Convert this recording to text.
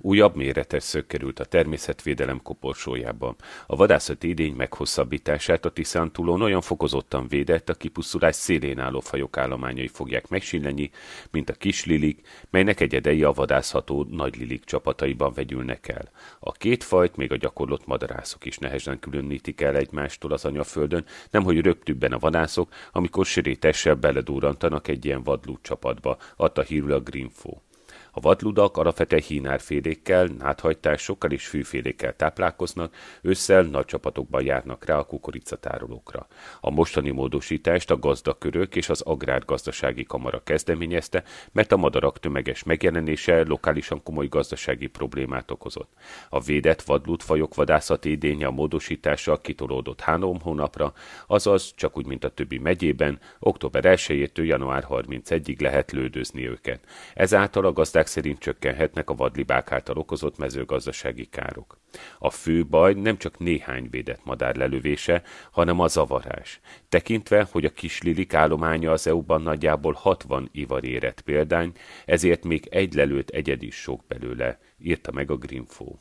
Újabb méretes szög került a természetvédelem koporsójába. A vadászati idény meghosszabbítását a Tiszántúlon olyan fokozottan védett, a kipusztulás szélén álló fajok állományai fogják megsillenyi, mint a kislilik, melynek egyedei a vadászható nagylilik csapataiban vegyülnek el. A két fajt még a gyakorlott madarászok is nehezen különítik el egymástól az anyaföldön, nemhogy rögtükben a vadászok, amikor sörétessel beledúrantanak egy ilyen vadlúd csapatba, adta hírül a Greenfo. A vadludak alapvetően hínárfélékkel, náthajtásokkal és fűfélékkel táplálkoznak, ősszel nagy csapatokban járnak rá a kukoricatárolókra. A mostani módosítást a gazdakörök és az agrárgazdasági kamara kezdeményezte, mert a madarak tömeges megjelenése lokálisan komoly gazdasági problémát okozott. A védett vadlúdfajok vadászati idénye a módosítással kitolódott 3 hónapra, azaz csak úgy, mint a többi megyében, október 1-től január 31-ig lehet lődözni őket. Ezáltal a gazdák szerint csökkenhetnek a vadlibák által okozott mezőgazdasági károk. A fő baj nem csak néhány védett madár lelövése, hanem a zavarás. Tekintve, hogy a kislilik állománya az EU-ban nagyjából 60 ivari érett példány, ezért még egy lelőtt egyed is sok belőle, írta meg a Greenfo.